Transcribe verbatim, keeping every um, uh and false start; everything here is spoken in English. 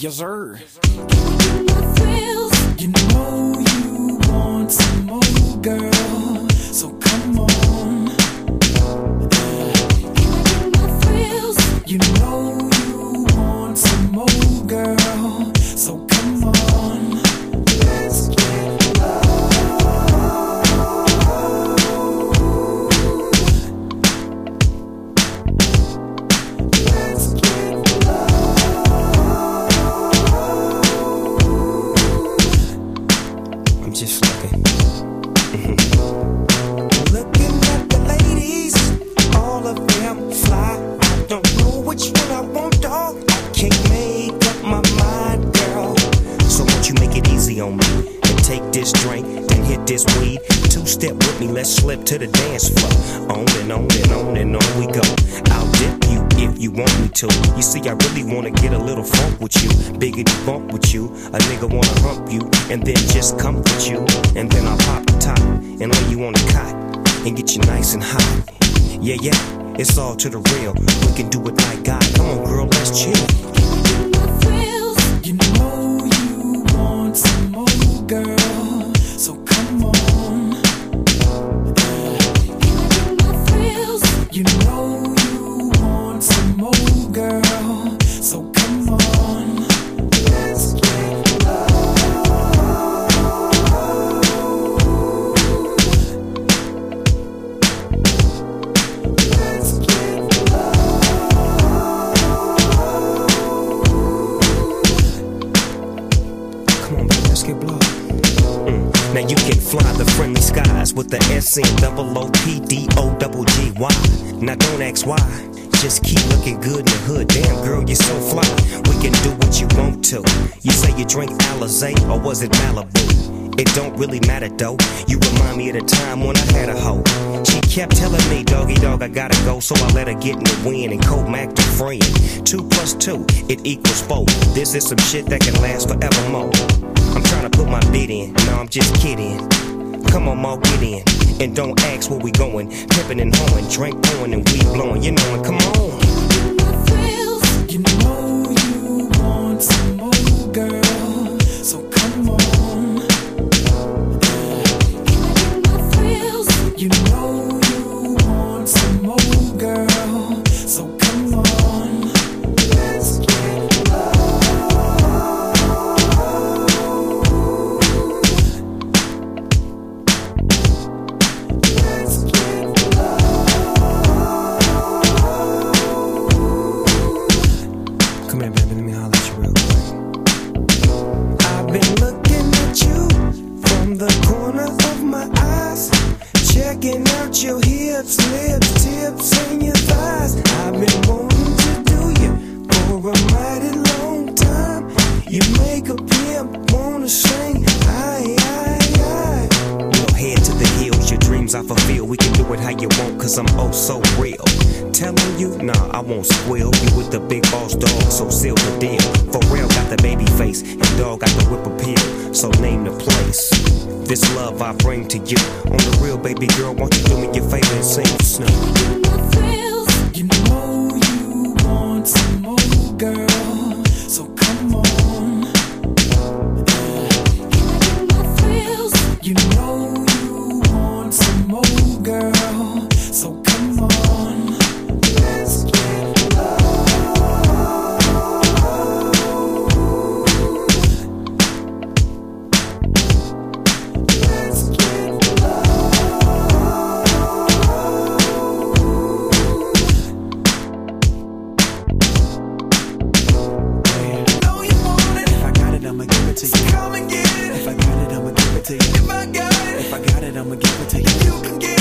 Yes, sir. You know you want some more, girl, so come on. You know you want some more, girl, so come on. Let's get low. Let's get low. I'm just looking. Looking at the ladies, all of them fly. I don't know which one I want, dog. I can't make up my mind, girl. So won't you make it easy on me and take this drink, then hit this weed. Two-step with me, let's slip to the dance floor. On and on and on and on we go. I'll dip you if you want me to. You see, I really wanna get a little funk with you, biggity bump with you. A nigga wanna hump you and then just comfort you. And then I'll pop the top and lay you on the cot and get you nice and hot. Yeah, yeah, it's all to the real. We can do it like God. Come on, girl, let's chill. You know you want some more, girl, so come on. You know you want some more, girl, so come on. Let's get low. Let's get low. Come on, baby, let's get blown. Mm. Now you can fly the friendly skies with the S N double O P D O double G Y. Now don't ask why, just keep looking good in the hood. Damn girl, you're so fly. We can do what you want to. You say you drink Alizé or was it Malibu? It don't really matter though. You remind me of the time when I had a hoe. She kept telling me, doggy dog, I gotta go. So I let her get in the wind and co-mac the friend. Two plus two, it equals four. This is some shit that can last forevermore. I'm trying to put my bid in, no, I'm just kidding. Come on, Mo, get in. And don't ask where we going. Pippin' and hoeing, drink pouring and weed blowing. You know it, come on. You know you want some more, girl, so come on. You know you want some more, girl, so come on. Let's get low. Let's get low. Come here, baby, let me holler at you real quick. I've been looking at you from the corner of my eyes, checking out your hips, lips, tips, and your thighs. I've been wanting to do you for a mighty long time. You make a pimp wanna sing, aye, aye, aye. We'll head to the hills, your dreams I fulfill. We can do it how you want, cause I'm oh so real. Telling you, nah, I won't squeal. You with the big boss dog, so seal the deal. For real, got the baby face, and dog got the whip appeal. So name the place. This love I bring to you. On the real, baby girl, won't you do me your favor and sing for Snoop? You know you want some more, girl, so come on. You know you want some more, girl, so come on. Let's get low. Let's get low. Know you want it. If I got it, I'ma give it to you. So come and get it. If I got it, I'ma give it to you. If I got it, if I got it, I'ma give it to you. You can get it.